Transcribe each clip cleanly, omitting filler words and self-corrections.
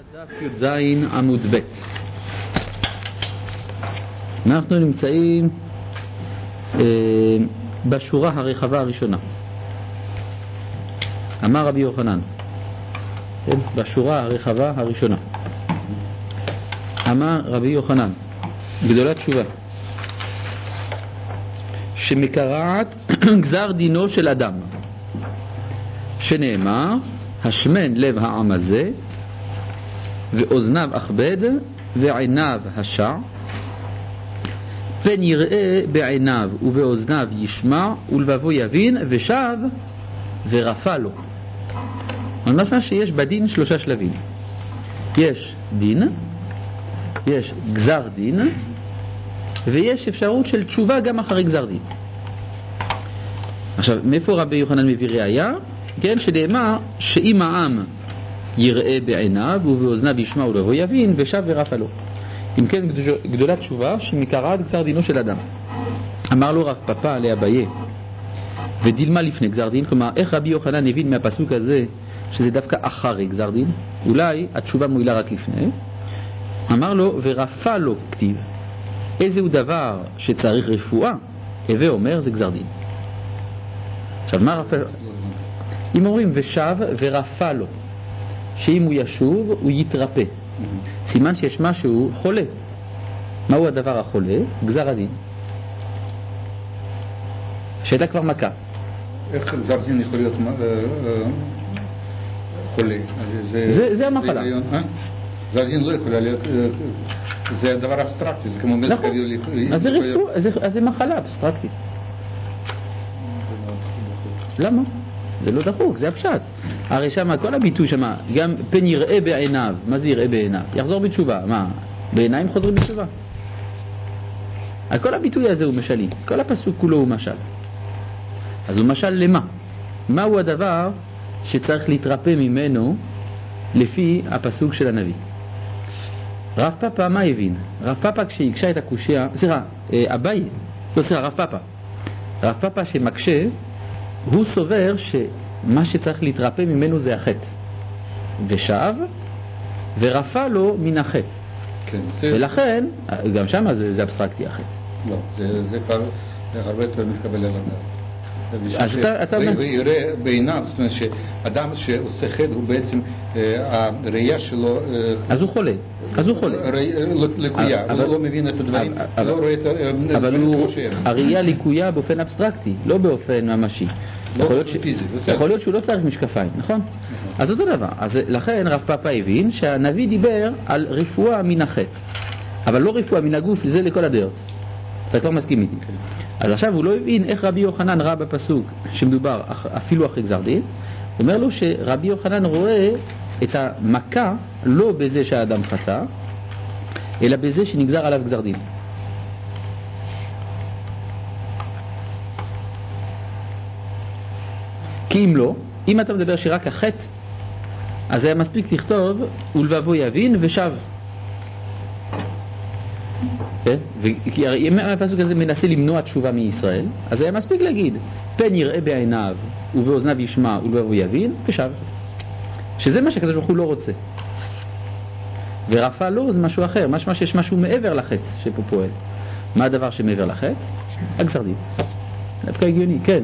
דף י"ז עמוד ב'. אנחנו נמצאים בשורה הרחבה הראשונה. אמר רבי יוחנן, בשורה הרחבה הראשונה אמר רבי יוחנן גדולת תשובה, שמקרעת גזר דינו של אדם, שנאמר השמן לב העם הזה ואוזניו אכבד ועיניו השע, פן יראה בעיניו ובאוזניו ישמע ולבבו יבין ושב ורפא לו. משמע שיש בדין שלושה שלבים. יש דין, יש גזר דין, ויש אפשרות של תשובה גם אחרי גזר דין. עכשיו, מאיפה רבי יוחנן מביא ראיה? כן, שנאמר שאם העם יראה בעיניו ובאוזניו ישמע ולבבו יבין ושב ורפא לו. אם כן, גדולת תשובה שמקרעת גזר דינו של אדם. אמר לו רב פאפא לאביי ודילמה לפני גזר דין. כלומר, איך רבי יוחנן הבין מהפסוק הזה שזה דווקא אחרי גזר דין? אולי התשובה מועילה רק לפני. אמר לו ורפא לו כתיב. איזהו דבר שצריך רפואה? הווה אומר זה גזר דין. עכשיו מה רפא? אם אומרים ושב ורפא לו, שאם הוא ישוב הוא יתרפא, סימן שיש משהו חולה. מהו הדבר החולה? גזר הדין. שאלה כבר מכה. איך גזר דין יכול להיות חולה? זה המחלה. גזר דין לא יכול להיות, זה דבר אבסטרקטי, זה כמו מזג אוויר. אז זה מחלה אבסטרקטית. למה? זה לא דחוק, זה הפשט. הרי שמה כל הביטוי שמה, גם פן יראה בעיניו. מה זה יראה בעיניו? יחזור בתשובה. מה? בעיניים חוזרים בתשובה. כל הביטוי הזה הוא משלי. כל הפסוק כולו הוא משל. אז הוא משל למה? מהו הדבר שצריך להתרפא ממנו לפי הפסוק של הנביא? רב פאפא מה הבין? רב פאפא כשהקשה את הקושיה, אביי, רב פאפא שמקשה, הוא סובר שמה שצריך להתרפא ממנו זה החטא, ושב ורפא לו מן החטא. כן, ולכן גם שם זה אבסטרקטי החטא. לא, זה כבר הרבה יותר מתקבל על הדעת. אז אתה ויראה בעיניו, זאת אומרת שאדם שעושה חטא הוא בעצם הראייה שלו, אז הוא חולה, לקויה, הוא לא מבין את הדברים, לא רואה את אבל הראייה לקויה באופן אבסטרקטי, לא באופן ממשי. יכול להיות שהוא לא צריך משקפיים, נכון? אז אותו דבר. אז לכן רב פאפא הבין שהנביא דיבר על רפואה מן החטא, אבל לא רפואה מן הגוף, זה לכל הדעות. אתה כבר מסכים איתי. אז עכשיו הוא לא הבין איך רבי יוחנן ראה בפסוק שמדובר אפילו אחרי גזר דין. הוא אומר לו שרבי יוחנן רואה את המכה לא בזה שהאדם חטא, אלא בזה שנגזר עליו גזר דין. כי אם לא, אם אתה מדבר שרק החטא, אז היה מספיק לכתוב ולבבו יבין ושב. כי אם הפסוק הזה מנסה למנוע תשובה מישראל, אז היה מספיק להגיד פן יראה בעיניו ובאוזניו ישמע ולבבו יבין ושב, שזה מה שהקדוש ברוך הוא לא רוצה. ורפא לו זה משהו אחר, משמע שיש משהו מעבר לחטא שפה פועל. מה הדבר שמעבר לחטא? הגזר דין. דווקא הגיוני, כן.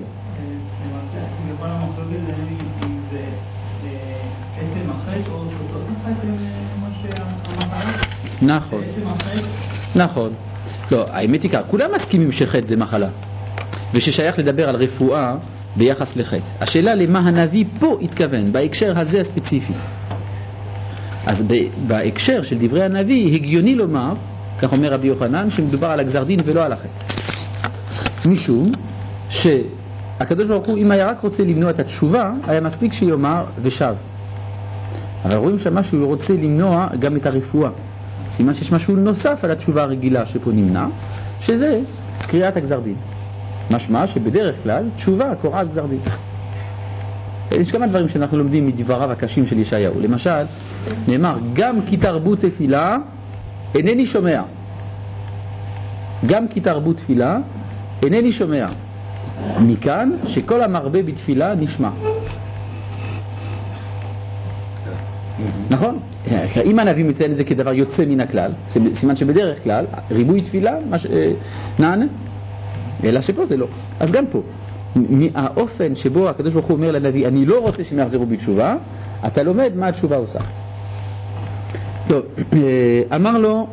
נכון. נכון. לא, האמת היא כך, כולם מסכימים שחטא זה מחלה, וששייך לדבר על רפואה ביחס לחטא. השאלה למה הנביא פה התכוון, בהקשר הזה הספציפי. אז בהקשר של דברי הנביא, הגיוני לומר, כך אומר רבי יוחנן, שמדובר על הגזר דין ולא על החטא. משום שהקדוש ברוך הוא, אם היה רק רוצה למנוע את התשובה, היה מספיק שיאמר ושב. אבל רואים שמה שהוא רוצה למנוע גם את הרפואה. סימן שיש משהו נוסף על התשובה הרגילה שפה נמנע, שזה קריאת הגזר דין. משמע שבדרך כלל תשובה קוראת גזר דין. יש כמה דברים שאנחנו לומדים מדבריו הקשים של ישעיהו. למשל, נאמר גם כי תרבו תפילה אינני שומע. גם כי תרבו תפילה אינני שומע. מכאן שכל המרבה בתפילה נשמע. נכון? אם הנביא מציין את זה כדבר יוצא מן הכלל, סימן שבדרך כלל ריבוי תפילה נענה, אלא שפה זה לא. אז גם פה, מהאופן שבו הקדוש ברוך הוא אומר לנביא אני לא רוצה שהם יחזרו בתשובה, אתה לומד מה התשובה עושה. טוב, אמר לו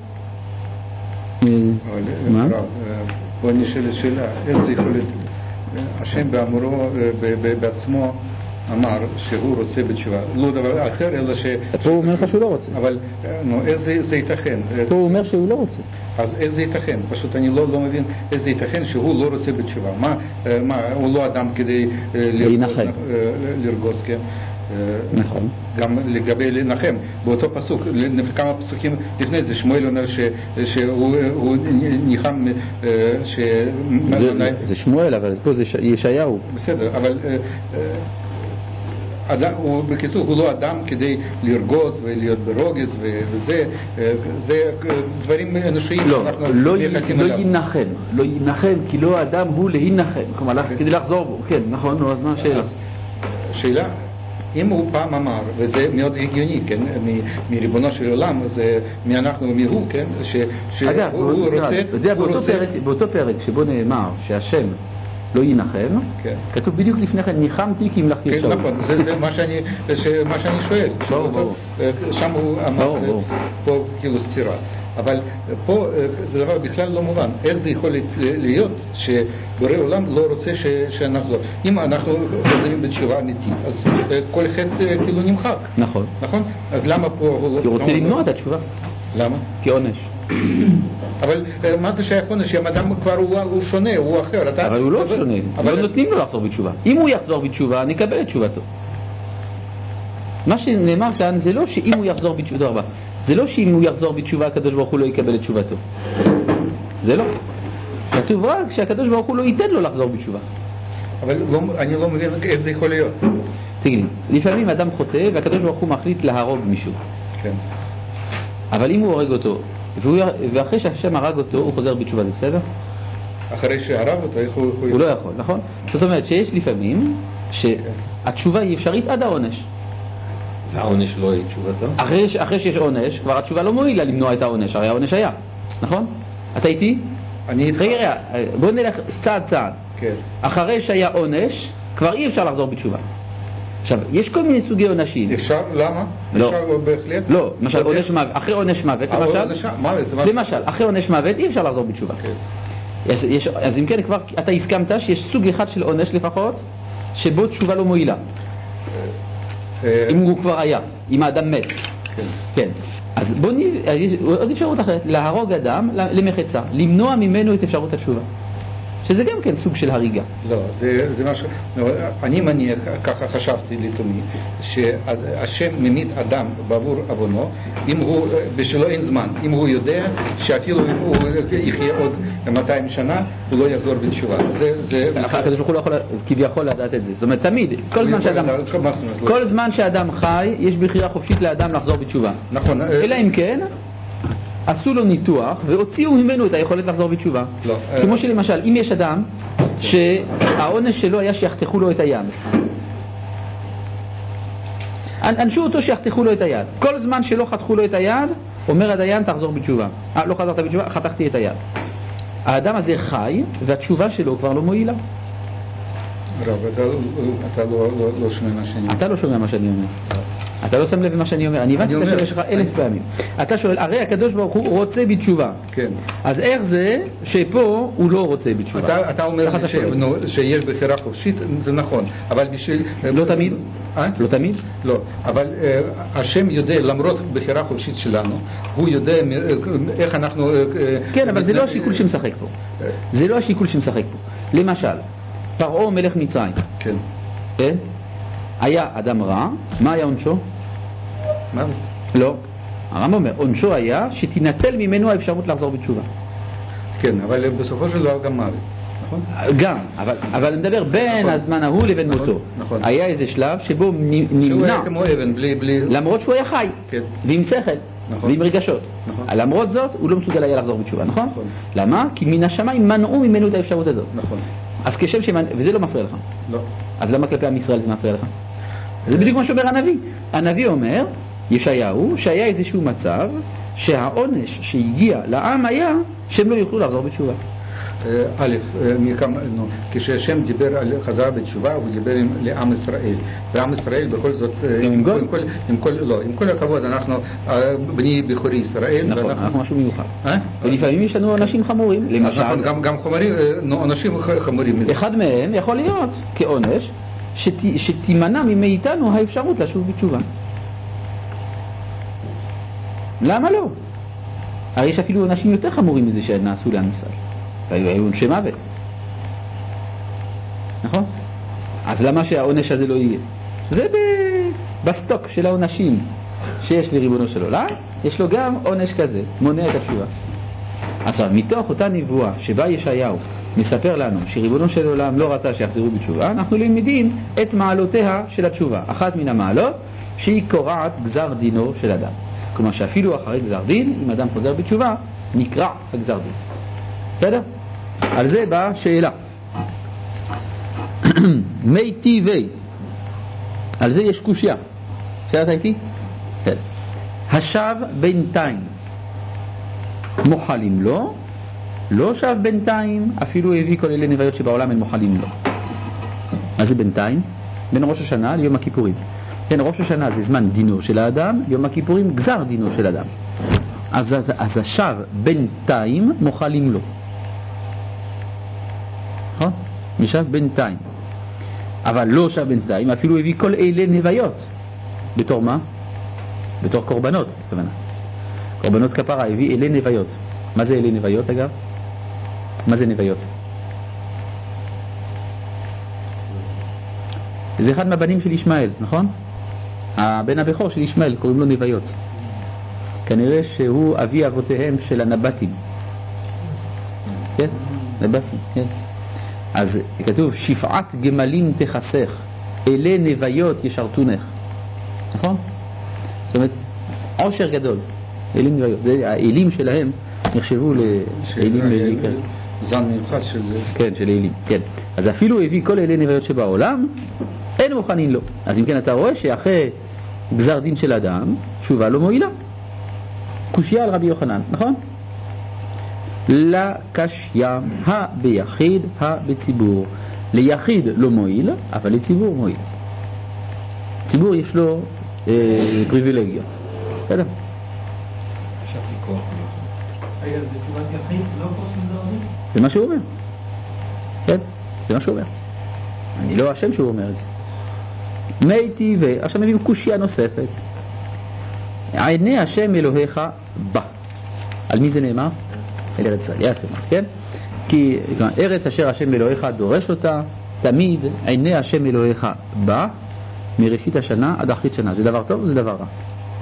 מה? בוא נשאל שאלה, איך זה יכול להיות? השם באמרו בעצמו אמר שהוא רוצה בתשובה, לא דבר אחר אלא פה הוא אומר לך שהוא לא רוצה. אבל איך זה ייתכן? פה הוא אומר שהוא לא רוצה. אז איך זה ייתכן? פשוט אני לא מבין איך זה ייתכן שהוא לא רוצה בתשובה. מה, הוא לא אדם כדי לרגוז, כן? נכון. גם לגבי לנחם, באותו פסוק, כמה פסוקים לפני זה, שמואל אומר שהוא ניחם זה שמואל, אבל פה זה ישעיהו. בסדר, אבל בקיצור הוא לא אדם כדי לרגוז ולהיות ברוגז, וזה דברים אנושיים. לא ינחם, כי לא האדם הוא להינחם, כלומר כדי לחזור בו. כן, נכון, אז מה השאלה? שאלה, אם הוא פעם אמר, וזה מאוד הגיוני, כן, מריבונו של עולם, זה מאנחנו ומהוא, כן, אגב, באותו פרק שבו נאמר שהשם לא ינחם, כתוב בדיוק לפני כן, ניחמתי כי המלכתי את שאול. נכון, זה מה שאני שואל. שם הוא אמר, פה כאילו סתירה. אבל פה זה דבר בכלל לא מובן. איך זה יכול להיות שבורא עולם לא רוצה שנחזור? אם אנחנו חוזרים בתשובה אמיתית, אז כל חטא כאילו נמחק. נכון. נכון? אז למה פה הוא לא... כי הוא רוצה למנוע את התשובה. למה? כי עונש. אבל מה זה שייך עונש? אם אדם כבר הוא שונה, הוא אחר. אבל הוא לא שונה. לא נותנים לו לחזור בתשובה. אם הוא יחזור בתשובה, נקבל את תשובתו. מה שנאמר כאן זה לא שאם הוא יחזור בתשובה, זה לא שאם הוא יחזור בתשובה הקדוש ברוך הוא לא יקבל את תשובתו. זה לא. כתוב רק שהקדוש ברוך הוא לא ייתן לו לחזור בתשובה. אבל אני לא מבין איך זה יכול להיות. תגיד, לפעמים אדם חוטא והקדוש ברוך הוא מחליט להרוג מישהו. כן. אבל אם הוא הורג אותו, ואחרי שהשם הרג אותו, הוא חוזר בתשובה, זה בסדר? אחרי שהרג אותו, איך הוא לא יכול, נכון? זאת אומרת שיש לפעמים שהתשובה היא אפשרית עד העונש. והעונש לא היא תשובתו? אחרי שיש עונש, כבר התשובה לא מועילה למנוע את העונש, הרי העונש היה, נכון? אתה איתי? אני איתך. רגע, בוא נלך צעד צעד. כן. אחרי שהיה עונש, כבר אי אפשר לחזור בתשובה. עכשיו, יש כל מיני סוגי עונשים. אפשר? למה? לא. אפשר בהחלט? לא, למשל, אחרי עונש מוות, למשל, אחרי עונש מוות אי אפשר לחזור בתשובה. אז אם כן, כבר אתה הסכמת שיש סוג אחד של עונש לפחות, שבו תשובה לא מועילה. אם הוא כבר היה, אם האדם מת. כן. אז בוא עוד אפשרות אחרת, להרוג אדם למחצה, למנוע ממנו את אפשרות התשובה. שזה גם כן סוג של הריגה. לא, זה משהו, אני מניח, ככה חשבתי לתומי, שהשם ממית אדם בעבור עוונו, אם הוא, בשבילו אין זמן, אם הוא יודע שאפילו אם הוא יחיה עוד 200 שנה, הוא לא יחזור בתשובה. הקדוש ברוך הוא לא יכול כביכול לדעת את זה. זאת אומרת, תמיד, כל זמן שאדם חי, יש בחירה חופשית לאדם לחזור בתשובה. נכון. אלא אם כן, עשו לו ניתוח והוציאו ממנו את היכולת לחזור בתשובה. לא. כמו שלמשל, אם יש אדם שהעונש שלו היה שיחתכו לו את היד, אנשו אותו שיחתכו לו את היד. כל זמן שלא חתכו לו את היד, אומר הדיין תחזור בתשובה. לא חזרת בתשובה, חתכתי את היד. האדם הזה חי והתשובה שלו כבר לא מועילה. רב, אתה לא שומע מה שאני אומר. אתה לא שומע מה שאני אומר. אתה לא שם לב מה שאני אומר. אני הבנתי את השאלה שלך 1000 פעמים. אתה שואל, הרי הקדוש ברוך הוא רוצה בתשובה. כן. אז איך זה שפה הוא לא רוצה בתשובה? אתה אומר שיש בחירה חופשית, זה נכון. אבל בשביל... לא תמיד? לא תמיד? לא. אבל השם יודע, למרות בחירה חופשית שלנו, הוא יודע איך אנחנו... כן, אבל זה לא השיקול שמשחק פה. זה לא השיקול שמשחק פה. למשל, פרעה מלך מצרים. כן. כן? היה אדם רע, מה היה עונשו? מה? לא. הרמב"ם אומר, עונשו היה שתינטל ממנו האפשרות לחזור בתשובה. כן, אבל בסופו של דבר גם מוות, נכון? גם, אבל אני מדבר בין הזמן ההוא לבין מותו. נכון. היה איזה שלב שבו נמנע. שהוא היה כמו אבן, בלי... למרות שהוא היה חי. כן. ועם שכל. נכון. ועם רגשות. נכון. למרות זאת, הוא לא מסוגל היה לחזור בתשובה, נכון? נכון. למה? כי מן השמיים מנעו ממנו את האפשרות הזאת. נכון. אז כשם וזה לא מפריע לך. לא. אז למה כלפי עם ישראל זה מפריע לך? זה בדיוק מה שאומר הנביא. הנביא אומר, ישעיהו, שהיה איזשהו מצב שהעונש שהגיע לעם היה שהם לא יוכלו לחזור בתשובה. א', כשהשם דיבר על חזרה בתשובה, הוא דיבר לעם ישראל. ועם ישראל בכל זאת, עם כל הכבוד, אנחנו בני בכורי ישראל. נכון, אנחנו משהו מיוחד. ולפעמים יש לנו עונשים חמורים. נכון, גם עונשים חמורים. אחד מהם יכול להיות כעונש שתימנע מאיתנו האפשרות לשוב בתשובה. למה לא? הרי יש אפילו עונשים יותר חמורים מזה שנעשו לעם ישראל. היו עונשי מוות. נכון? אז למה שהעונש הזה לא יהיה? זה בסטוק של העונשים שיש לריבונו של עולם, יש לו גם עונש כזה, מונע את התשובה. עכשיו, מתוך אותה נבואה שבה ישעיהו מספר לנו שריבונו של עולם לא רצה שיחזרו בתשובה, אנחנו למדים את מעלותיה של התשובה. אחת מן המעלות שהיא קורעת גזר דינו של אדם. כלומר שאפילו אחרי גזר דין, אם אדם חוזר בתשובה, נקרע הגזר דין. בסדר? על זה באה שאלה. מי טבעי. על זה יש קושיה. בסדר איתי? כן. השב בינתיים מוחלים לו, לא שב בינתיים, אפילו הביא כל אלה נוויות שבעולם הם מוחלים לו. מה זה בינתיים? בין ראש השנה ליום הכיפורים. כן, ראש השנה זה זמן דינו של האדם, יום הכיפורים גזר דינו של אדם. אז השב בינתיים מוחלים לו. נכון? משב בינתיים. אבל לא שב בינתיים, אפילו הביא כל אלה נוויות. בתור מה? בתור קורבנות, כוונה. קורבנות כפרה, הביא אלה נוויות. מה זה אלה נוויות אגב? מה זה נוויות? זה אחד מהבנים של ישמעאל, נכון? הבן הבכור של ישמעאל, קוראים לו נוויות. כנראה שהוא אבי אבותיהם של הנבטים. כן? נבטים, כן. אז כתוב, שפעת גמלים תחסך, אלה נוויות ישרתונך. נכון? זאת אומרת, עושר גדול, אלה נוויות. זה, האלים שלהם נחשבו לאלים לעיקר. זן מיוחד של... כן, של אלים, כן. אז אפילו הביא כל אלה נוויות שבעולם, אין מוכנים לו. אז אם כן אתה רואה שאחרי גזר דין של אדם, תשובה לא מועילה. קושיה על רבי יוחנן, נכון? לקשיה, ביחיד, בציבור. ליחיד לא מועיל, אבל לציבור מועיל. ציבור יש לו פריבילגיות. בסדר? זה מה שהוא אומר. כן? זה מה שהוא אומר. אני לא אשם שהוא אומר את זה. מי טבעי, עכשיו מביאים קושיה נוספת. עיני השם אלוהיך בא. על מי זה נאמר? אל ארץ ישראל, יפה, כן? כי ארץ אשר השם אלוהיך דורש אותה, תמיד עיני השם אלוהיך בא, מראשית השנה עד אחרית שנה. זה דבר טוב או זה דבר רע?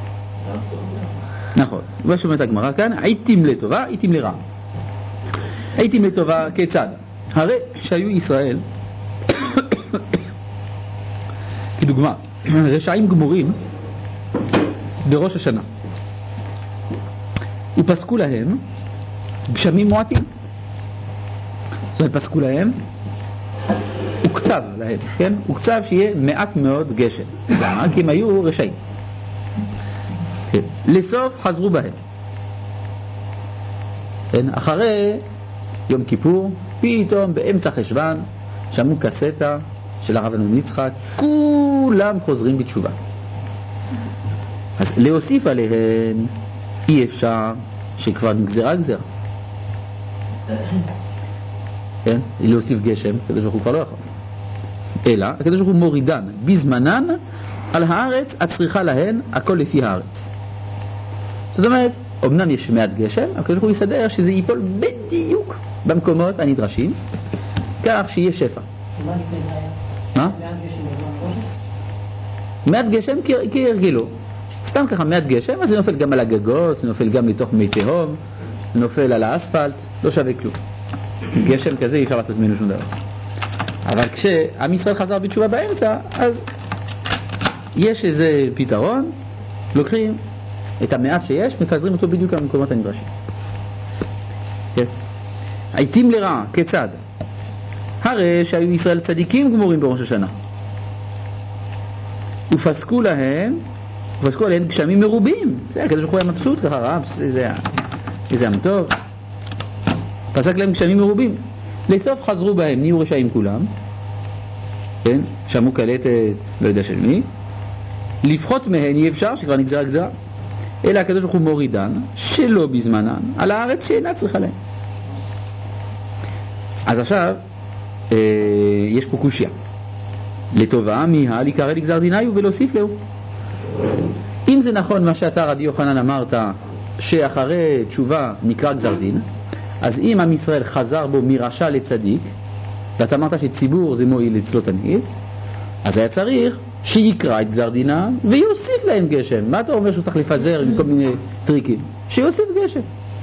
נכון. ושומעת הגמרא כאן, עיתים לטובה, עיתים לרע. עיתים לטובה כיצד? הרי שהיו ישראל, כדוגמה, רשעים גמורים בראש השנה. ופסקו להם גשמים מועטים. זאת אומרת, פסקו להם, וקצב להם, כן? וקצב שיהיה מעט מאוד גשם. למה? כי הם היו רשעים. כן. לסוף חזרו בהם. כן? אחרי יום כיפור, פתאום באמצע חשבן, שמעו קסטה של הרב אנון יצחק, כולם חוזרים בתשובה. אז להוסיף עליהן אי אפשר שכבר נגזרה גזרה. כן? להוסיף גשם, הקדוש ברוך הוא כבר לא יכול. אלא, הקדוש ברוך הוא מורידן בזמנן על הארץ, הצריכה להן, הכל לפי הארץ. זאת אומרת, אמנם יש מעט גשם, הקדוש ברוך הוא יסדר שזה ייפול בדיוק במקומות הנדרשים, כך שיהיה שפע. מה לפני זה היה? מה? מעט גשם בזמן ראש? מעט גשם כהרגלו. סתם ככה מעט גשם, אז זה נופל גם על הגגות, זה נופל גם לתוך מי תהום, זה נופל על האספלט, לא שווה כלום. גשם כזה אי אפשר לעשות ממנו שום דבר. אבל כשעם ישראל חזר בתשובה באמצע, אז יש איזה פתרון, לוקחים את המעט שיש, מפזרים אותו בדיוק למקומות הנדרשים. כן? עיתים לרע, כיצד? הרי שהיו ישראל צדיקים גמורים בראש השנה. ופסקו להם ופסקו עליהן גשמים מרובים. זה הקדוש ברוך הוא היה מבסוט ככה, ראה, איזה עם טוב. פסק להם גשמים מרובים. לסוף חזרו בהם, נהיו רשעים כולם. כן? שמעו קלטת, לא יודע של מי. לפחות מהן אי אפשר, שכבר נגזרה גזרה. אלא הקדוש ברוך הוא מורידן, שלא בזמנן, על הארץ שאינה צריכה להם. אז עכשיו, יש פה קושיה. לטובה מיהה להיקרא לגזר דיניו ולהוסיף לו. אם זה נכון מה שאתה רבי יוחנן אמרת, שאחרי תשובה נקרא גזר דין, אז אם עם ישראל חזר בו מרשע לצדיק, ואתה אמרת שציבור זה מועיל אצלו תמיד, אז היה צריך שיקרא את גזר דינה ויוסיף להם גשם. מה אתה אומר שהוא צריך לפזר עם כל מיני טריקים? שיוסיף גשם.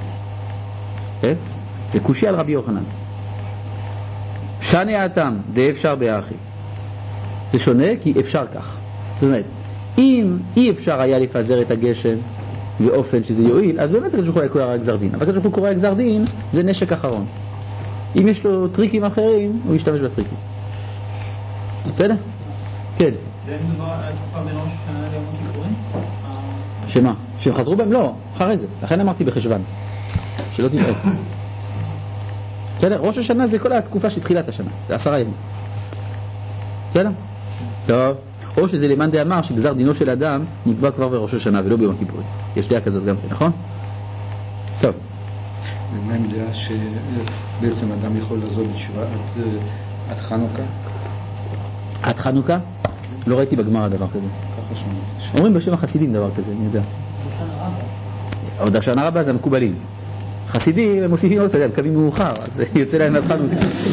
זה קושי על רבי יוחנן. שני האטם די אפשר באחי. זה שונה כי אפשר כך. זאת אומרת, אם אי אפשר היה לפזר את הגשם באופן שזה יועיל, אז באמת הקדוש ברוך הוא היה קורא גזר דין. אבל הקדוש ברוך הוא קורא גזר דין, זה נשק אחרון. אם יש לו טריקים אחרים, הוא ישתמש בטריקים. בסדר? כן. זה מדובר על תקופה בין ראש השנה ליום הכיפורים? שמה? שהם חזרו בהם? לא, אחרי זה. לכן אמרתי בחשבן. שלא תטעה. בסדר? ראש השנה זה כל התקופה של תחילת השנה. זה 10 ימים. בסדר? טוב. או שזה למאן דאמר שגזר דינו של אדם נקבע כבר בראש השנה ולא ביום הכיפורים. יש דעה כזאת גם כן, נכון? טוב. ומהם דעה שבעצם אדם יכול לעזוב בתשובה עד חנוכה? עד חנוכה? לא ראיתי בגמרא דבר כזה. ככה שומעים. אומרים בשם החסידים דבר כזה, אני יודע. עוד השנה רבה זה המקובלים. חסידים הם מוסיפים עוד, אתה יודע, קמים מאוחר, אז יוצא להם עד חנוכה.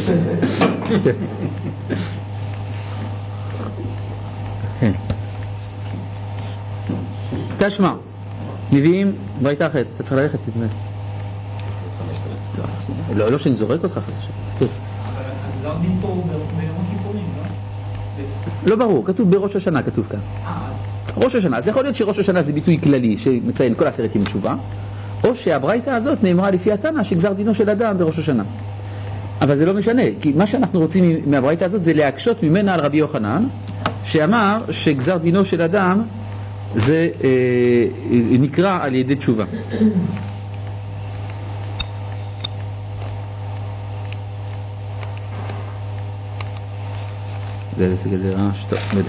תשמע, מביאים ברייתא אחרת, אתה צריך ללכת, תתמד. לא שאני זורק אותך חס ושלום. אבל הגזר דין פה הוא ביום הכיפורים, לא? לא ברור, כתוב בראש השנה, כתוב כאן. ראש השנה, אז יכול להיות שראש השנה זה ביטוי כללי שמציין כל 10 ימים תשובה, או שהברייתא הזאת נאמרה לפי התנא שגזר דינו של אדם בראש השנה. אבל זה לא משנה, כי מה שאנחנו רוצים מהברייתא הזאת זה להקשות ממנה על רבי יוחנן, שאמר שגזר דינו של אדם זה נקרא על ידי תשובה. זה רעש, טוב, לא יודע.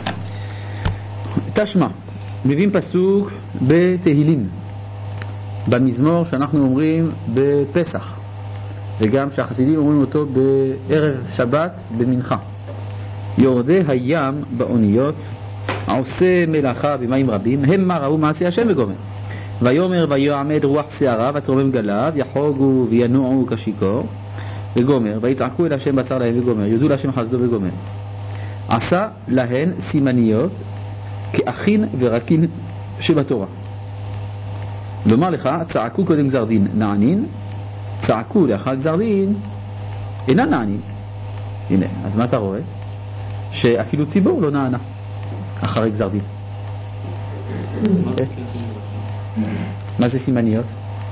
תשמע, מביאים פסוק בתהילים, במזמור שאנחנו אומרים בפסח, וגם שהחסידים אומרים אותו בערב שבת במנחה. יורדי הים באוניות, עושה מלאכה במים רבים, המה ראו מעשי השם וגומר. ויאמר ויעמד רוח שערה ותרומם גליו, יחוגו וינועו כשיכור וגומר, ויצעקו אל השם בצר להם וגומר, יודו להשם חסדו וגומר. עשה להן סימניות כאחין ורקין שבתורה. לומר לך, צעקו קודם גזר דין נענין, צעקו לאחר גזר דין אינה נענין. הנה, אז מה אתה רואה? שאפילו ציבור לא נענה אחרי גזר דין. מה זה סימניות?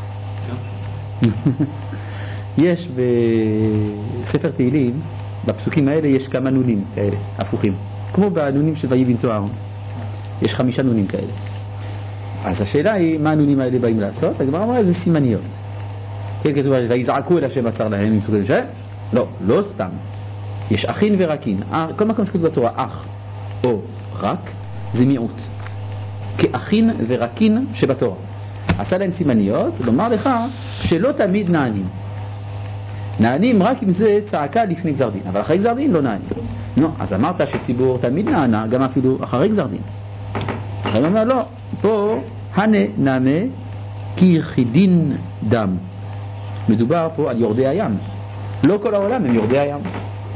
יש בספר תהילים, בפסוקים האלה יש כמה נונים כאלה, הפוכים. כמו בנונים של ויהי בנשוא אהרון. יש 5 נונים כאלה. אז השאלה היא, מה הנונים האלה באים לעשות? הגמרא אמרה, זה סימניות. כן, כתוב, ויזעקו אל השם בצר להם, לא, לא סתם. יש אחין ורקין. כל מקום שכתוב בתורה, אח או רק, זה מיעוט. כאחין ורקין שבתורה. עשה להם סימניות, לומר לך שלא תמיד נענים. נענים רק אם זה צעקה לפני גזר דין, אבל אחרי גזר דין לא נענים. נו, אז אמרת שציבור תמיד נענה, גם אפילו אחרי גזר דין. אבל אומר לא, פה הנה נענה כיחידין דם. מדובר פה על יורדי הים. לא כל העולם הם יורדי הים.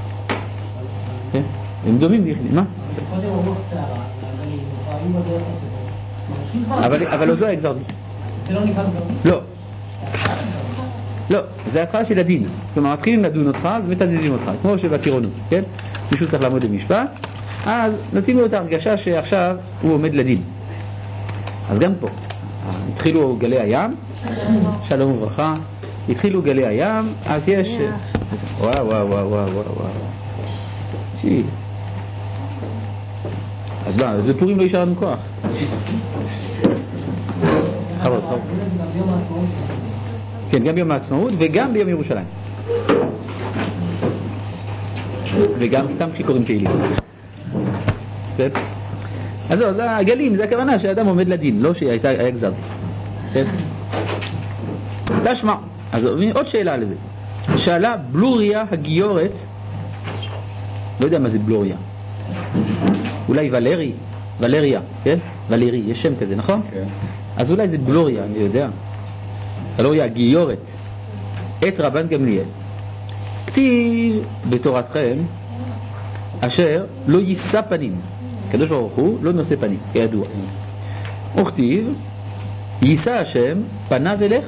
הם דומים ביחידים, מה? אבל עוד לא היה גזר דין. זה לא נקרא גזר דין? לא. לא, זה התחלה של הדין. כלומר, מתחילים לדון אותך, אז מתזיזים אותך, כמו שבטירונות, כן? מישהו צריך לעמוד למשפט, אז נותנים לו את ההרגשה שעכשיו הוא עומד לדין. אז גם פה, התחילו גלי הים, שלום וברכה, התחילו גלי הים, אז יש... וואו. אז מה, אז בפורים לא יישאר לנו כוח. חבוד. כן, גם ביום העצמאות וגם ביום ירושלים. וגם סתם כשקוראים תהילים. כן? אז הגלים, זה הכוונה שהאדם עומד לדין, לא שהיה גזר. כן? תשמע. אז עוד שאלה על זה. שאלה בלוריה הגיורת, לא יודע מה זה בלוריה. אולי ולריה, כן? ולרי, יש שם כזה, נכון? כן. אז אולי זה בלוריה, אני יודע. בלוריה הגיורת. את רבן גמליאל. כתיב בתורתכם, אשר לא יישא פנים. הקדוש ברוך הוא לא נושא פנים, כידוע. וכתיב, יישא השם פניו אליך.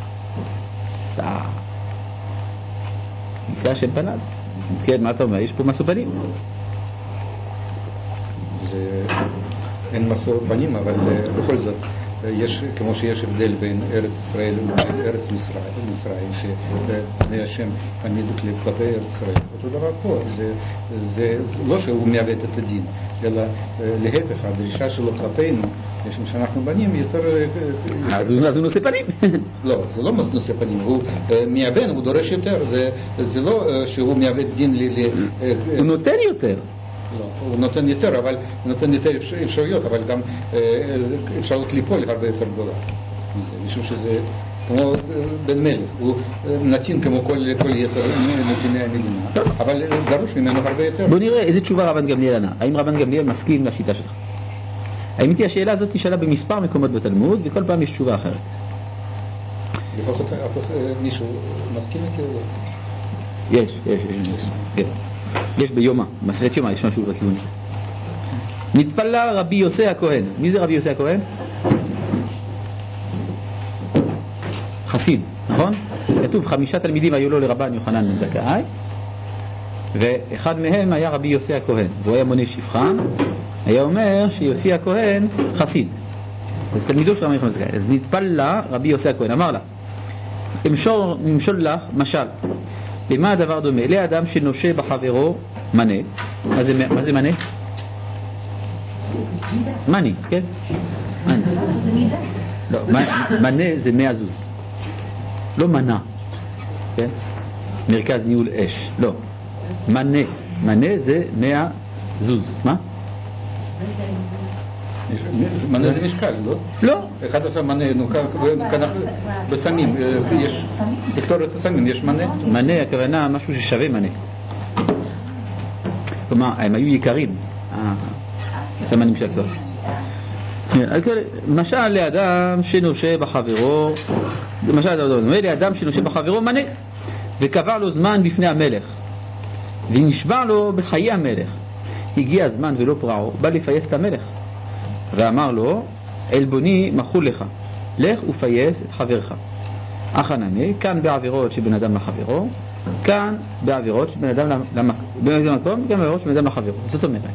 יישא השם פניו. כן, מה אתה אומר? יש פה משוא פנים. אין משוא פנים, אבל בכל זאת, כמו שיש הבדל בין ארץ ישראל ובין ארץ מצרים, שפני השם תמיד כלפי ארץ ישראל. אותו דבר פה, זה לא שהוא מעוות את הדין, אלא להפך, הדרישה שלו כלפינו, משום שאנחנו בנים יותר... אז הוא נושא פנים. לא, זה לא נושא פנים, הוא מעוון, הוא דורש יותר, זה לא שהוא מעוות דין הוא נותן יותר. לא, הוא נותן יותר, אבל הוא נותן יותר אפשרויות, אבל גם אפשרות ליפול הרבה יותר גדולה. משום שזה כמו בן מלך, הוא נתין כמו כל יתר נתיני המדינה, אבל דרוש ממנו הרבה יותר. בוא נראה איזה תשובה רבן גמליאל ענה. האם רבן גמליאל מסכים לשיטה שלך? האמת היא השאלה הזאת תשאלה במספר מקומות בתלמוד, וכל פעם יש תשובה אחרת. לפחות מישהו מסכים איתי או לא? יש ביומה, מסכת יומה, יש משהו בכיוון הזה. נתפלל רבי יוסי הכהן. מי זה רבי יוסי הכהן? חסיד, נכון? כתוב 5 תלמידים היו לו לרבן יוחנן בן זכאי, ואחד מהם היה רבי יוסי הכהן, והוא היה מונה שפחה, היה אומר שיוסי הכהן חסיד. אז תלמידו של רבי יוחנן בן זכאי. אז נתפלל רבי יוסי הכהן, אמר לה, נמשול לך משל. למה הדבר דומה? לאדם שנושה בחברו מנה. מה זה מנה? מני, כן? מני. לא, מנה זה 100 זוז. לא מנה. כן? מרכז ניהול אש. לא. מנה זה 100 זוז. מה? מנה זה משקל, לא? לא. 11 מנה, בסמים, יש, בתורת הסמים יש מנה? מנה, הכוונה משהו ששווה מנה. כלומר, הם היו יקרים, הסמנים של הקצות. משל לאדם שנושה בחברו, לאדם שנושה בחברו מנה, וקבע לו זמן בפני המלך, ונשבע לו בחיי המלך. הגיע הזמן ולא פרעו, בא לפייס את המלך. ואמר לו, אלבוני מחול לך, לך ופייס את חברך. אחנמי, כאן בעבירות שבין אדם לחברו, כאן בעבירות שבין אדם למקום, גם בעבירות שבין אדם לחברו. זאת אומרת,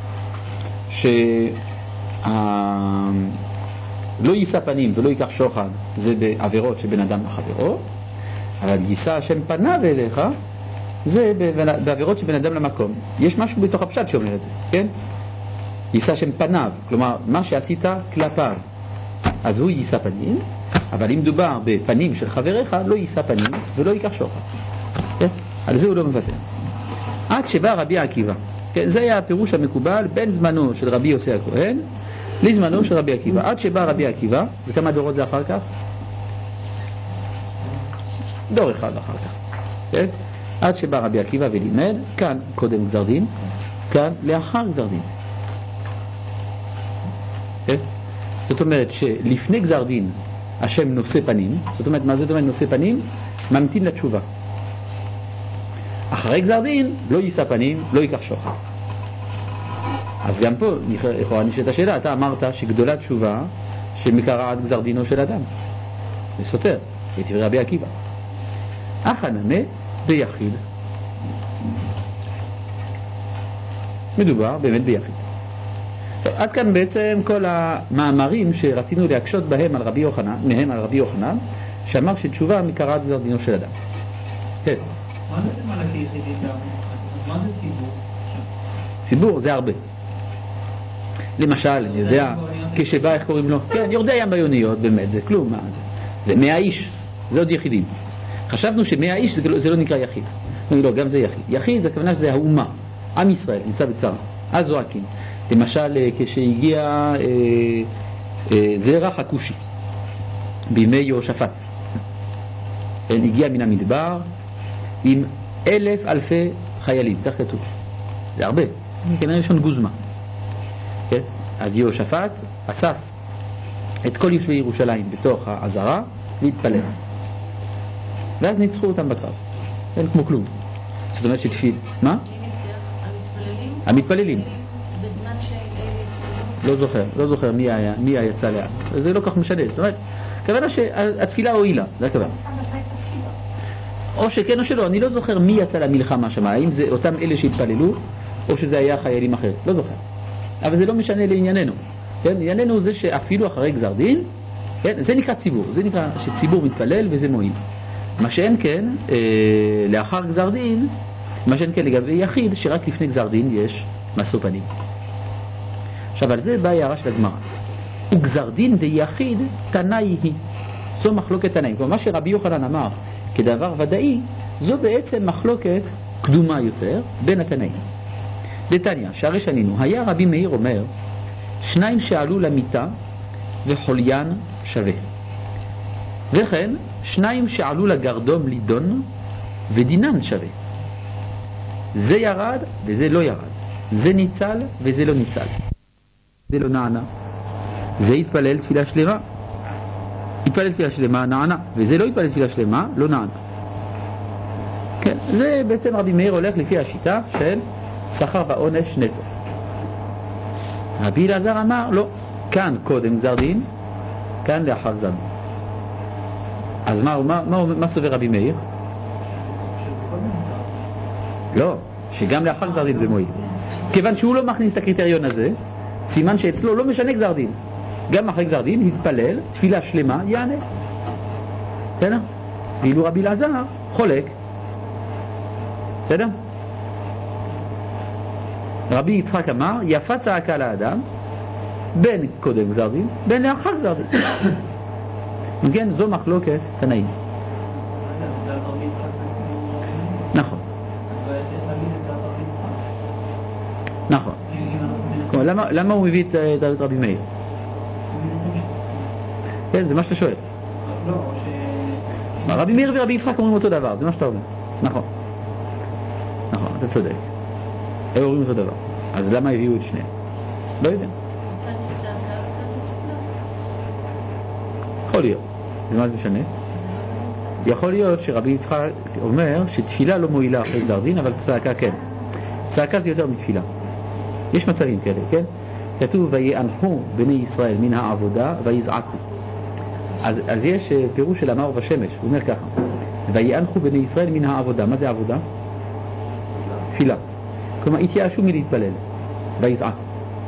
לא יישא פנים ולא ייקח שוחד, זה בעבירות שבין אדם לחברו, אבל יישא השם פניו אליך, זה בעבירות שבין אדם למקום. יש משהו בתוך הפשט שאומר את זה, כן? יישא שם פניו, כלומר מה שעשית כלפיו, אז הוא יישא פנים, אבל אם דובר בפנים של חבריך, לא יישא פנים ולא ייקח שוחד. כן? על זה הוא לא מוותר. עד שבא רבי עקיבא, כן? זה היה הפירוש המקובל בין זמנו של רבי יוסי הכהן לזמנו של רבי עקיבא. עד שבא רבי עקיבא, וכמה דורות זה אחר כך? דור אחד אחר כך. כן? עד שבא רבי עקיבא ולימד, כאן קודם גזר דין, כאן לאחר גזר דין. כן? זאת אומרת שלפני גזר דין השם נושא פנים. זאת אומרת, מה זה אומר נושא פנים? ממתין לתשובה. אחרי גזר דין לא יישא פנים, לא ייקח שוחד. אז גם פה יכולה נשאלת השאלה, אתה אמרת שגדולה תשובה שמקרעת גזר דינו של אדם, זה סותר את דברי רבי עקיבא. אחנמה ביחיד, מדובר באמת ביחיד. טוב, עד כאן בעצם כל המאמרים שרצינו להקשות בהם על רבי יוחנן, שאמר שתשובה מקרעת גזר דינו של אדם. כן. מה זה מלאכי יחידי? אז מה זה ציבור? ציבור זה הרבה. למשל, אני יודע, כשבא, איך קוראים לו? כן, יורדי הים ביוניות, באמת, זה כלום, מה? זה 100 איש, זה עוד יחידים. חשבנו ש100 איש זה לא נקרא יחיד. לא, גם זה יחיד. יחיד זה הכוונה שזה האומה, עם ישראל, נמצא בצרה, אז זועקים. למשל, כשהגיע זרח הכושי, בימי יהושפט, הגיע מן המדבר עם 1,000 חיילים, כך כתוב. זה הרבה, כנראה ראשון גוזמה. כן? אז יהושפט אסף את כל יושבי ירושלים בתוך העזרה להתפלל. ואז ניצחו אותם בקרב. אין כמו כלום. זאת אומרת שתפיל. מה? המתפללים. לא זוכר מי יצא לאן. זה לא כך משנה. זאת אומרת, כוונה שהתפילה הועילה, זה הכוונה. או שכן או שלא, אני לא זוכר מי יצא למלחמה שם, האם זה אותם אלה שהתפללו, או שזה היה חיילים אחרים, לא זוכר. אבל זה לא משנה לענייננו. כן? ענייננו זה שאפילו אחרי גזר דין, כן? זה נקרא ציבור, זה נקרא שציבור מתפלל וזה מועיל. מה שאין כן, לאחר גזר דין, מה שאין כן לגבי יחיד, שרק לפני גזר דין יש משוא פנים. עכשיו על זה באה הערה של הגמרא. וגזר דין די יחיד תנאי היא. זו מחלוקת תנאים. כלומר, מה שרבי יוחנן אמר כדבר ודאי, זו בעצם מחלוקת קדומה יותר בין התנאים. דתניא, שהרי שנינו, היה רבי מאיר אומר, שניים שעלו למיטה וחוליין שווה. וכן, שניים שעלו לגרדום לידון ודינן שווה. זה ירד וזה לא ירד. זה ניצל וזה לא ניצל. זה לא נענה. זה התפלל תפילה שלמה. התפלל תפילה שלמה, נענה. וזה לא התפלל תפילה שלמה, לא נענה. כן, זה בעצם רבי מאיר הולך לפי השיטה של שכר ועונש נטו. רבי אלעזר אמר, לא, כאן קודם גזר דין, כאן לאחר גזר דין. אז מה סובר רבי מאיר? לא, שגם לאחר גזר דין זה מועיל. כיוון שהוא לא מכניס את הקריטריון הזה, סימן שאצלו לא משנה גזר דין. גם אחרי גזר דין, התפלל, תפילה שלמה, יענה. בסדר? ואילו רבי אלעזר חולק. בסדר? רבי יצחק אמר, יפה צעקה לאדם, בין קודם גזר דין, בין לאחר גזר דין. כן, זו מחלוקת תנאים. נכון. נכון. למה הוא מביא את רבי מאיר? כן, זה מה שאתה שואל. רבי מאיר ורבי יצחק אומרים אותו דבר, זה מה שאתה אומר. נכון. נכון, אתה צודק. הם אומרים אותו דבר. אז למה הביאו את שניהם? לא יודע. יכול להיות. ומה זה משנה? יכול להיות שרבי יצחק אומר שתפילה לא מועילה אחרי גזר דין, אבל צעקה כן. צעקה זה יותר מתפילה. יש מצבים כאלה, כן? כתוב ויאנחו בני ישראל מן העבודה ויזעקו. אז יש פירוש של המאור בשמש, הוא אומר ככה, ויאנחו בני ישראל מן העבודה. מה זה עבודה? תפילה. כלומר התייאשו מלהתפלל ויזעקו.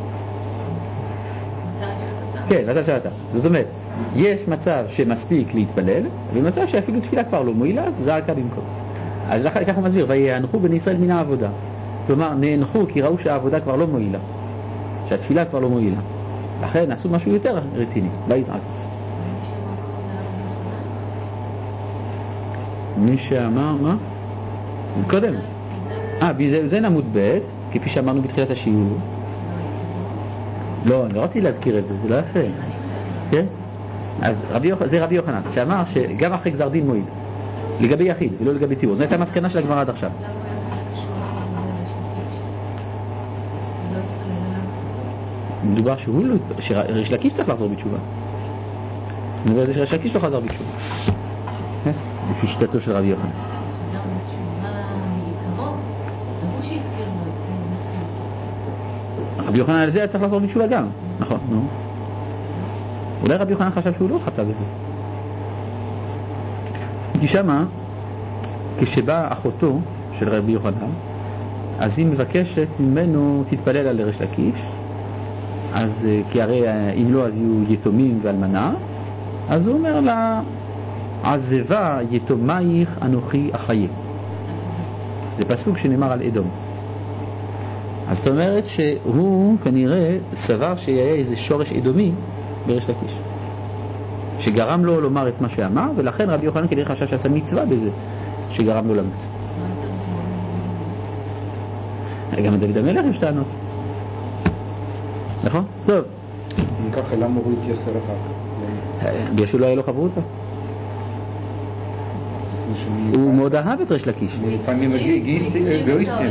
כן, אתה שאלת. זאת אומרת, יש מצב שמספיק להתפלל, ומצב שאפילו תפילה כבר לא מועילה, זעקה במקום. אז ככה הוא מסביר, ויאנחו בני ישראל מן העבודה. כלומר, נאנחו כי ראו שהעבודה כבר לא מועילה, שהתפילה כבר לא מועילה. לכן עשו משהו יותר רציני, ויזעקו. מי שאמר, מה? קודם. זה נמות ב', כפי שאמרנו בתחילת השיעור. לא, אני לא רציתי להזכיר את זה, זה לא יפה. כן? אז זה רבי יוחנן, שאמר שגם אחרי גזר דין מועיל, לגבי יחיד ולא לגבי ציבור. זו הייתה המסקנה של הגמרא עד עכשיו. מדובר שריש לקיש צריך לחזור בתשובה. מדובר זה שריש לקיש לא חזר בתשובה. לפי שיטתו של רבי יוחנן. רבי יוחנן על זה היה צריך לחזור בתשובה גם. נכון, נו. אולי רבי יוחנן חשב שהוא לא חטא בזה. כי שמה, כשבאה אחותו של רבי יוחנן, אז היא מבקשת ממנו תתפלל על ריש לקיש, אז כי הרי אם לא אז יהיו יתומים ואלמנה, אז הוא אומר לה, עזבה יתומייך אנוכי אחיה. זה פסוק שנאמר על אדום. אז זאת אומרת שהוא כנראה סבר שהיה איזה שורש אדומי בריש לקיש שגרם לו לומר את מה שאמר, ולכן רבי יוחנן כנראה חשש שעשה מצווה בזה שגרם לו למות. גם דוד המלך יש טענות, נכון? טוב, אם ככה למה הוא התייסר אחר כך? בגלל שהוא לא היה לו חברותא. הוא מאוד אהב את ריש לקיש. לפעמים הגיע אגואיסטים.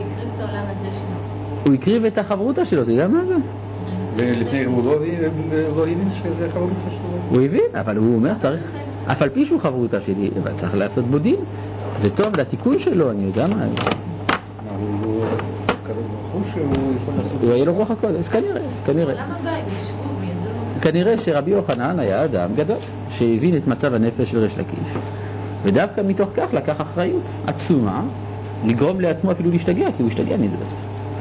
הוא הקריב את החברותא שלו, אתה יודע מה זה? לפני הוא לא הבין שזה חברותא שלו. הוא הבין, אבל הוא אומר צריך, אף על פי שהוא חברותא שלי, אבל צריך לעשות בו דין. זה טוב לתיקון שלו, אני יודע מה. הוא לא קרוב בחוש שהוא יכול לעשות... הוא היה לו רוח הקודש, כנראה. כנראה שרבי יוחנן היה אדם גדול שהבין את מצב הנפש של ריש לקיש, ודווקא מתוך כך לקח אחריות עצומה לגרום לעצמו אפילו להשתגע, כי הוא השתגע מזה בסוף.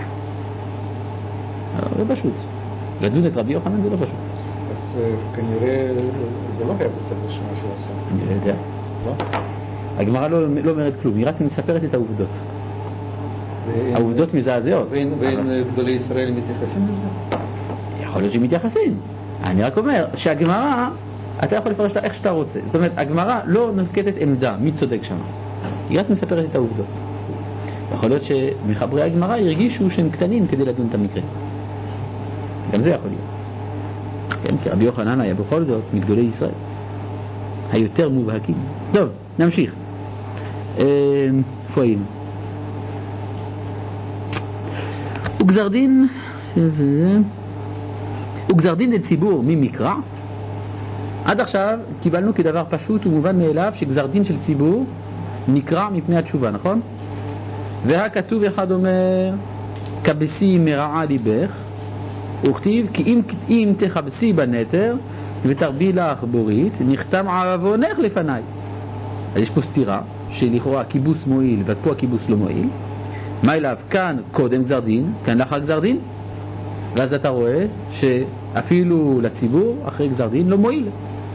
זה פשוט, לדון את רבי יוחנן זה לא פשוט. אז כנראה זה לא היה בסדר שמה שהוא עשה. אני לא יודע. לא? הגמרא לא אומרת כלום, היא רק מספרת את העובדות. העובדות מזעזעות. ואין גדולי ישראל מתייחסים לזה? יכול להיות שמתייחסים. אני רק אומר שהגמרא, אתה יכול לפרש איך שאתה רוצה. זאת אומרת, הגמרא לא נוקטת עמדה מי צודק שם. היא רק מספרת את העובדות. יכול להיות שמחברי הגמרא הרגישו שהם קטנים כדי לדון את המקרה. גם זה יכול להיות. כן, כי רבי יוחנן היה בכל זאת מגדולי ישראל. היותר מובהקים. טוב, נמשיך. איפה היינו? וגזר דין לציבור ממקרא. עד עכשיו קיבלנו כדבר פשוט ומובן מאליו שגזר דין של ציבור נקרא מפני התשובה, נכון? והכתוב אחד אומר כבשי מרעה ליבך, וכתיב כי אם תכבסי בנתר ותרבי לך בורית נחתם ערבונך לפניי. אז יש פה סתירה שלכאורה הכיבוס מועיל ופה הכיבוס לא מועיל. מה אליו? כאן קודם גזר דין, כאן לאחר גזר דין, ואז אתה רואה שאפילו לציבור אחרי גזר דין לא מועיל.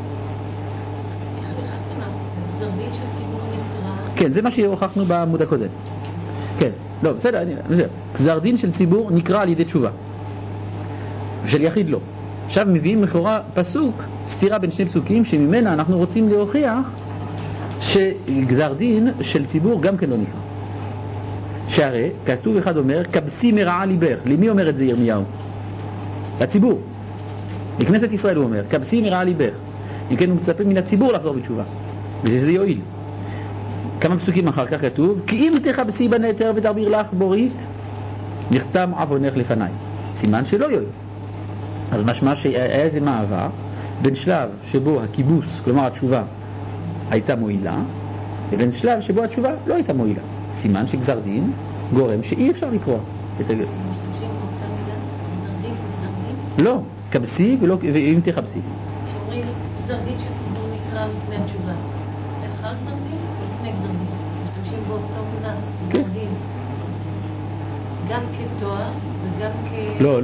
כן, זה מה שהוכחנו בעמוד הקודם. כן, לא, בסדר, גזר דין של ציבור נקרא על ידי תשובה, ושל יחיד לא. עכשיו מביאים לכאורה פסוק, סתירה בין שני פסוקים שממנה אנחנו רוצים להוכיח שגזר דין של ציבור גם כן לא נקרא. שהרי כתוב אחד אומר כבשי מרעה ליבך. למי אומר את זה ירמיהו? לציבור, לכנסת ישראל הוא אומר כבשי מרעה ליבך. אם כן הוא מצפה מן הציבור לחזור בתשובה, וזה יועיל. כמה פסוקים אחר כך כתוב כי אם תכבשי בנתר ותרבי לך בורית נחתם עוונך לפניי. סימן שלא יועיל. אז משמע שהיה איזה מעבר בין שלב שבו הכיבוס, כלומר התשובה, הייתה מועילה, לבין שלב שבו התשובה לא הייתה מועילה. סימן שגזר דין גורם שאי אפשר לקרוא את הגזר. לא, כבשי ואם תכבשי. כשאומרים גזר דין של ציבור נקרא מפני התשובה, לאחר גזר דין או לפני גזר דין? משתמשים באותו מונח, גזר דין. גם כתואר וגם כ... לא.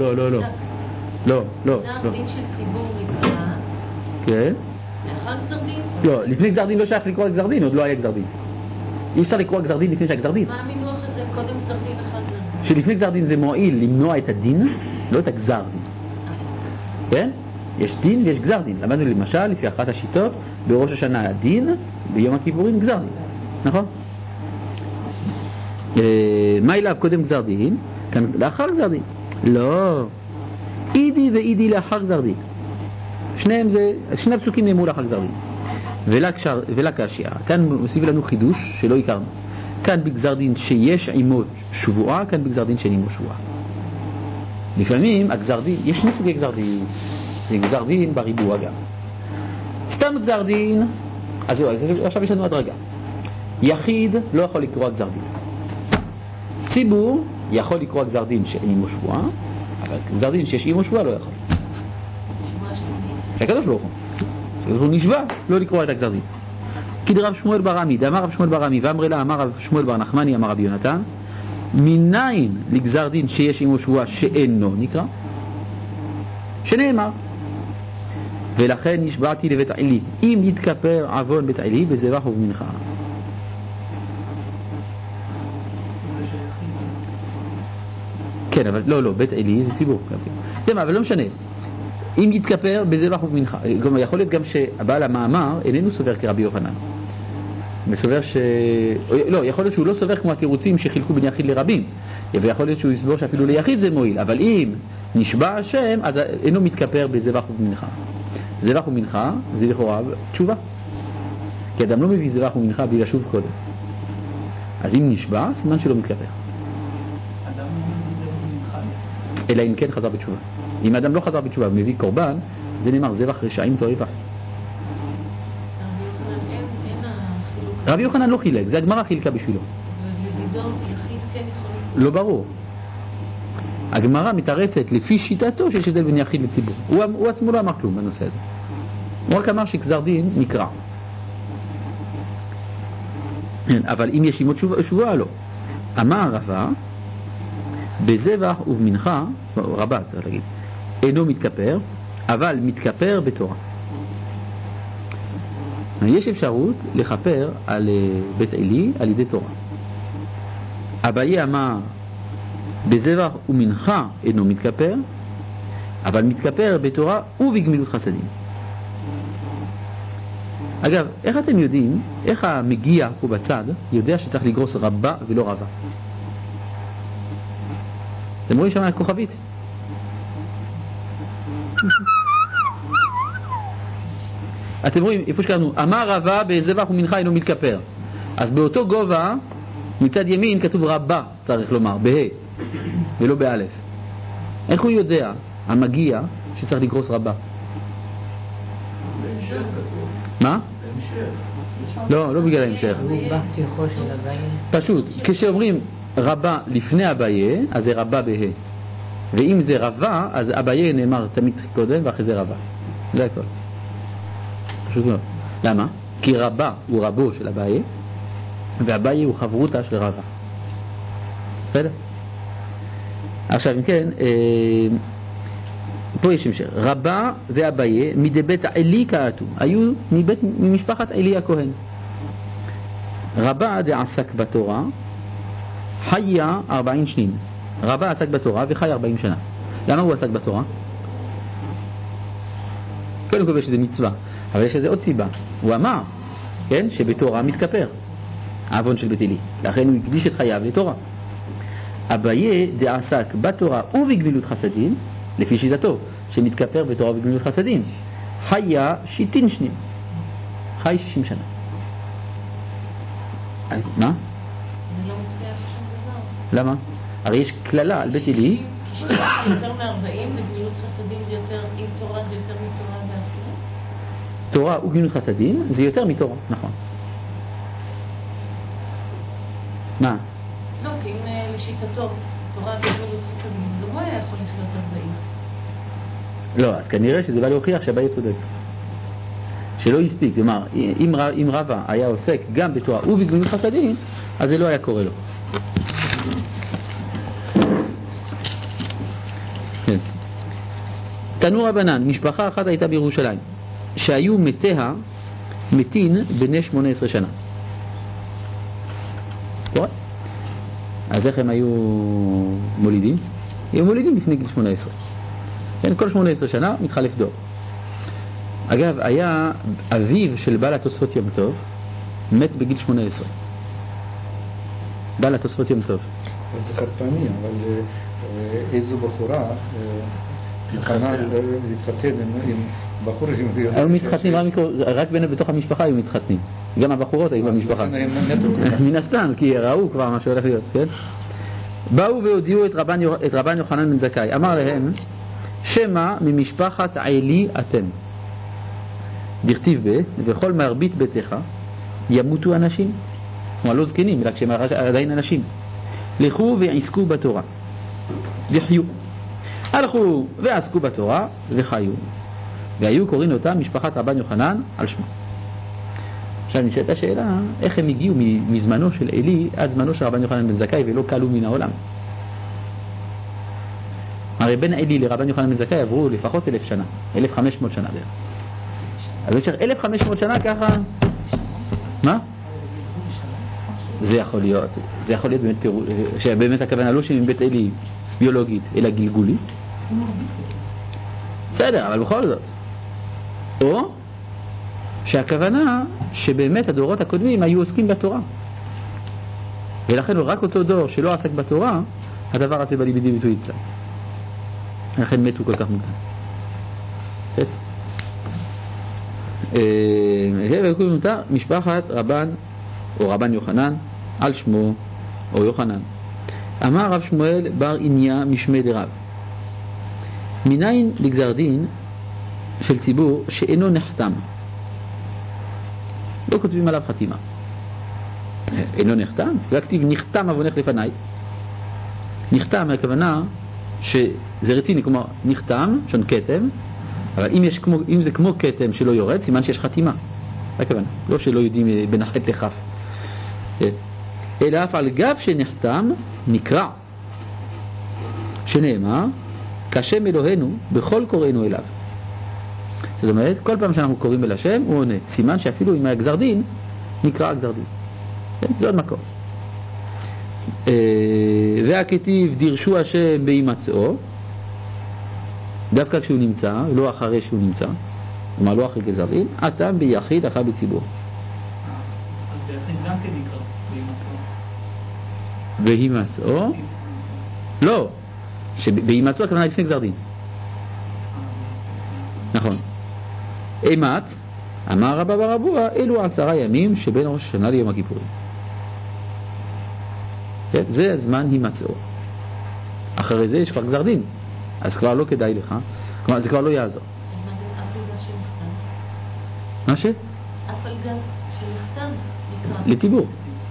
גזר דין של ציבור נקרא. כן. לאחר גזר דין? לא, לפני גזר דין לא שייך לקרוא גזר דין, עוד לא היה גזר דין. אי אפשר לקרוא גזר דין לפני שהגזר דין. מה המינוח הזה? קודם גזר דין, אחר גזר דין. שלפני גזר דין זה מועיל למנוע את הדין, לא את הגזר דין. כן? יש דין ויש גזר דין. למדנו למשל, לפי אחת השיטות, בראש השנה הדין, ביום הכיפורים גזר דין. נכון? מה אליו קודם גזר דין? כאן לאחר גזר דין. לא. אידי ואידי לאחר גזר דין. שני הפסוקים נאמרו לאחר גזר דין. ולקשיא, כאן מוסיף לנו חידוש שלא הכרנו. כאן בגזר דין שיש עמו שבועה, כאן בגזר דין שאין עמו שבועה. לפעמים הגזר דין, יש שני סוגי גזר דין. זה גזר דין בריבוע גם. סתם גזר דין, אז עכשיו יש לנו הדרגה. יחיד לא יכול לקרוא גזר דין. ציבור יכול לקרוא גזר דין שאין עמו שבועה, אבל גזר דין שיש עמו שבועה לא יכול. שהקדוש ברוך הוא נשבע לא לקרוא את הגזר דין. כדרב שמואל בר עמי, דאמר רב שמואל בר עמי ואמר לה אמר רב שמואל בר נחמני אמר רבי יונתן, מניין לגזר דין שיש עמו שבועה שאינו נקרא? שנאמר ולכן נשבעתי לבית עלי אם יתכפר עוון בית עלי בזבח ובמנחה. כן, אבל לא, בית עלי זה ציבור. תראה, אבל לא משנה. אם יתכפר בזבח ובמנחה, יכול להיות גם שהבעל המאמר איננו סובר כרבי יוחנן. מסובר לא, יכול להיות שהוא לא סובר כמו התירוצים שחילקו בין יחיד לרבים, ויכול להיות שהוא יסבור שאפילו ליחיד זה מועיל, אבל אם נשבע השם, אז אינו מתכפר בזבח ובמנחה. זבח ומנחה זה לכאורה תשובה, כי אדם לא מביא זבח ומנחה בלי לשוב קודם. אז אם נשבע, סימן שלא מתכפר. אדם לא מביא זבח ומנחה? אלא אם כן חזר בתשובה. אם אדם לא חזר בתשובה ומביא קורבן, זה נאמר זבח רשעים תועבה. רבי יוחנן לא חילק, זה הגמרא חילקה בשבילו. ולדידו יחיד כן יכול... לא ברור. הגמרא מתארצת לפי שיטתו שיש הבדל בין יחיד לציבור. הוא עצמו לא אמר כלום בנושא הזה. הוא רק אמר שגזר דין נקרא. אבל אם יש עימות שבועה לא. אמר רבא בזבח ובמנחה, רבא צריך להגיד, אינו מתכפר, אבל מתכפר בתורה. יש אפשרות לכפר על בית עלי על ידי תורה. אביי אמר בזבח ומנחה אינו מתכפר, אבל מתכפר בתורה ובגמילות חסדים. אגב, איך אתם יודעים, איך המגיע פה בצד יודע שצריך לגרוס רבה ולא רבה? אתם רואים שם הכוכבית? אתם רואים, איפה שקראנו, אמר רבה בזבח ומנחה אינו מתכפר. אז באותו גובה, מצד ימין כתוב רבה, צריך לומר, בה, ולא באלף. איך הוא יודע, המגיע, שצריך לגרוס רבה? מה? לא בגלל ההמשך. פשוט, כשאומרים רבה לפני אביי, אז זה רבה בה. ואם זה רבה, אז אביי נאמר תמיד קודם ואחרי זה רבה. זה הכל. פשוט מאוד. למה? כי רבה הוא רבו של אביי, ואביי הוא חברותה של רבה. בסדר? עכשיו, אם כן, פה יש המשך. רבה ואביי מדבית עלי קעתו. היו ממשפחת עלי הכהן. רבה דעסק בתורה, חיה 40 שנים. רבה עסק בתורה וחי 40 שנה. למה הוא עסק בתורה? קודם כל שזה מצווה, אבל יש לזה עוד סיבה. הוא אמר, כן, שבתורה מתכפר העוון של בית עלי, לכן הוא הקדיש את חייו לתורה. אביי דעסק בתורה ובגמילות חסדים, לפי שיטתו, שמתכפר בתורה ובגמילות חסדים, חיה 60 שנים, חי 60 שנה. מה? זה לא מופיע שום דבר. למה? הרי יש כללה על בית עלי. יותר מ-40 בגמילות חסדים זה יותר, אם תורה זה יותר מתורה בעצמה? תורה וגמילות חסדים זה יותר מתורה, נכון. מה? לא, כי אם לשיטתו תורה וגמילות חסדים, זה לא היה יכול לחיות 40. לא, אז כנראה שזה בא להוכיח שהבעיה צודק. שלא הספיק, כלומר, אם רבא היה עוסק גם בתורה ובגמילות חסדים, אז זה לא היה קורה לו. כן. תנו רבנן, משפחה אחת הייתה בירושלים, שהיו מתיה מתין בני 18 שנה. קורה? אז איך הם היו מולידים? היו מולידים לפני גיל 18. כן, כל 18 שנה מתחלף דור. אגב, היה אביו של בעל התוספות יום טוב, מת בגיל 18. בעל התוספות יום טוב. זה חד פעמי, אבל איזו בחורה מוכנה להתחתן עם בחור שמביא... היו מתחתנים, רק בתוך המשפחה היו מתחתנים. גם הבחורות היו במשפחה. מן הסתם, כי ראו כבר מה שהולך להיות, כן? באו והודיעו את רבן יוחנן בן זכאי. אמר להם, שמה ממשפחת עלי אתם. דכתיב וכל מרבית ביתך ימותו אנשים. כלומר לא זקנים, רק שהם עדיין אנשים. לכו ועסקו בתורה וחיו. הלכו ועסקו בתורה וחיו, והיו קוראים אותם משפחת רבן יוחנן על שמו. עכשיו נשאלת השאלה, איך הם הגיעו מזמנו של עלי עד זמנו של רבן יוחנן בן זכאי ולא קלו מן העולם? הרי בין עלי לרבן יוחנן בן זכאי עברו לפחות 1000 שנה, 1500 שנה בערך. אז במשך 1500 שנה ככה, מה? זה יכול להיות באמת פירוש, שבאמת הכוונה לא שהם בית עלי ביולוגית, אלא גלגולית. בסדר, אבל בכל זאת. או שהכוונה שבאמת הדורות הקודמים היו עוסקים בתורה. ולכן רק אותו דור שלא עסק בתורה, הדבר הזה בא לידי ביטוי אצלם. לכן מתו כל כך מוקדם. משפחת רבן או רבן יוחנן על שמו או יוחנן. אמר רב שמואל בר עניה משמי דרב, מניין לגזר דין של ציבור שאינו נחתם, לא כותבים עליו חתימה, אינו נחתם, וכתיב נחתם אבונך לפניי. נחתם הכוונה שזה רציני, כלומר נחתם, שון כתם, אבל אם זה כמו כתם שלא יורד, סימן שיש חתימה. זה הכוונה, לא שלא יודעים בין החטא לכף. אלא אף על גב שנחתם נקרא, שנאמר כשם אלוהינו בכל קוראינו אליו. זאת אומרת, כל פעם שאנחנו קוראים אל השם הוא עונה, סימן שאפילו אם היה גזר דין נקרא גזר דין. זה עוד מקום. והכתיב דירשו השם בהימצאו, דווקא כשהוא נמצא, לא אחרי שהוא נמצא, כלומר לא אחרי גזר דין, אתם ביחיד אחר בציבור. אז ביחיד גם כן נקרא בהימצאו? בהימצאו? לא, שבהימצאו הכוונה לפני גזר דין. נכון. אימת, אמר רבא בר אבוה, אלו 10 ימים שבין ראש השנה ליום הכיפורים. זה הזמן הימצאו. אחרי זה יש כבר גזר דין, אז כבר לא כדאי לך, כלומר זה כבר לא יעזור. מה ש? אף על גב שנחתם נקרא לציבור.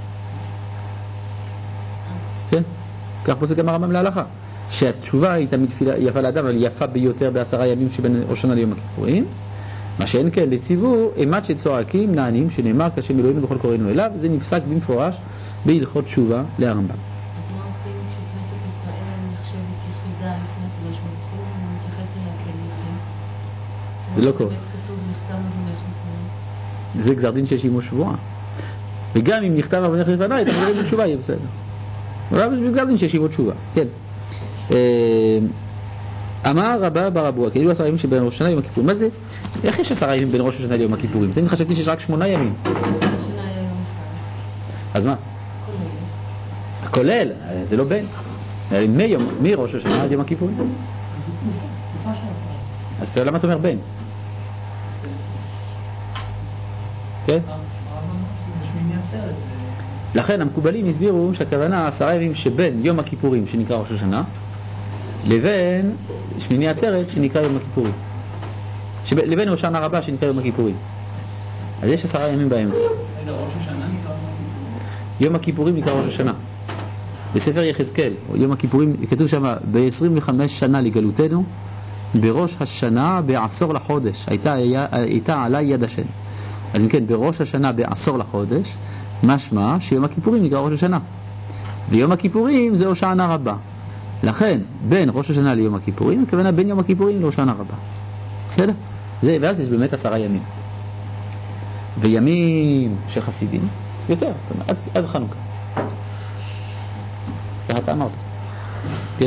כן, כך פוסק גם הרמב"ם להלכה, שהתשובה היא תמיד יפה לאדם, אבל יפה ביותר ב10 ימים שבין ראש השנה ליום הכיפורים. מה שאין כן לציבור, אימת שצועקים נענים, שנאמר כשם אלוהינו בכל קוראינו אליו, זה נפסק במפורש בהלכות תשובה להרמב"ם. אז מה עושים כשכנסת ישראל נחשבת יחידה לפני הקדוש ברוך הוא ומתייחס אליה כיחיד? זה לא קורה. כתוב נחתם אבונך לפניי. זה גזר דין שיש עמו שבועה. וגם אם נכתב אבונך לפניי, אתה מגלה בתשובה, יהיה בסדר. אבל גזר דין שיש עמו תשובה, כן. אמר רבא בר אבוה, כאילו 10 ימים שבין ראש השנה ליום הכיפורים. מה זה? איך יש 10 ימים בין ראש השנה ליום הכיפורים? תמיד חשבתי שיש רק 8 ימים. אז מה? כולל, זה לא בין. מראש השנה עד יום הכיפורים. אז למה אתה אומר בין? כן? לכן המקובלים הסבירו שהכוונה 10 ימים שבין יום הכיפורים שנקרא ראש השנה לבין שמיני עצרת שנקרא יום הכיפורים, לבין הושענא רבה שנקרא יום הכיפורים. אז יש 10 ימים באמצע. ראש השנה נקרא יום הכיפורים נקרא ראש השנה. בספר יחזקאל, יום הכיפורים, כתוב שם ב-25 שנה לגלותנו, בראש השנה בעשור לחודש הייתה עלי יד השם. אז אם כן, בראש השנה בעשור לחודש, משמע שיום הכיפורים נקרא ראש השנה, ויום הכיפורים זה הושענא רבה. לכן בין ראש השנה ליום הכיפורים, הכוונה בין יום הכיפורים להושענא רבה. בסדר? ואז יש באמת 10 ימים. וימים של חסידים יותר, עד חנוכה. ככה אתה אמרת. כן?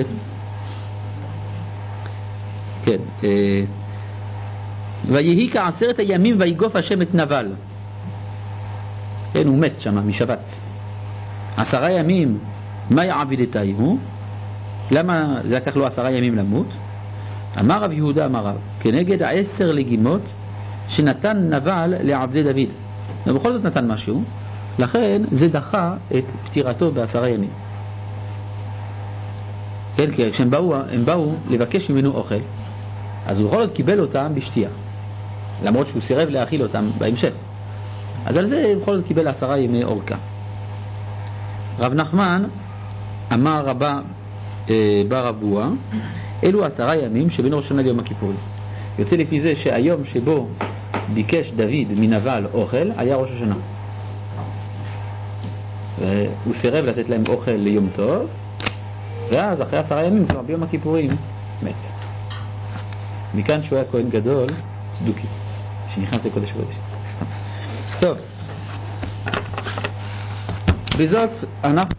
כן. ויהי כ10 הימים ויגוף השם את נבל. כן, הוא מת שם משבת. 10 ימים, מה יעבידתאי הוא? למה זה לקח לו 10 ימים למות? אמר רב יהודה אמר רב, כנגד 10 לגימות שנתן נבל לעבדי דוד. ובכל זאת נתן משהו, לכן זה דחה את פטירתו ב10 ימים. כן, כי כשהם באו לבקש ממנו אוכל, אז הוא בכל זאת קיבל אותם בשתייה, למרות שהוא סירב להאכיל אותם בהמשך. אז על זה בכל זאת קיבל 10 ימי אורכה. רב נחמן אמר רבא בר אבוה, אלו 10 ימים שבין ראש השנה ליום הכיפורים. יוצא לפי זה שהיום שבו ביקש דוד מנבל אוכל היה ראש השנה. הוא סירב לתת להם אוכל ליום טוב, ואז אחרי 10 ימים כבר ביום הכיפורים מת. מכאן שהוא היה כהן גדול צדוקי שנכנס לקודש קודש. טוב, בזאת אנחנו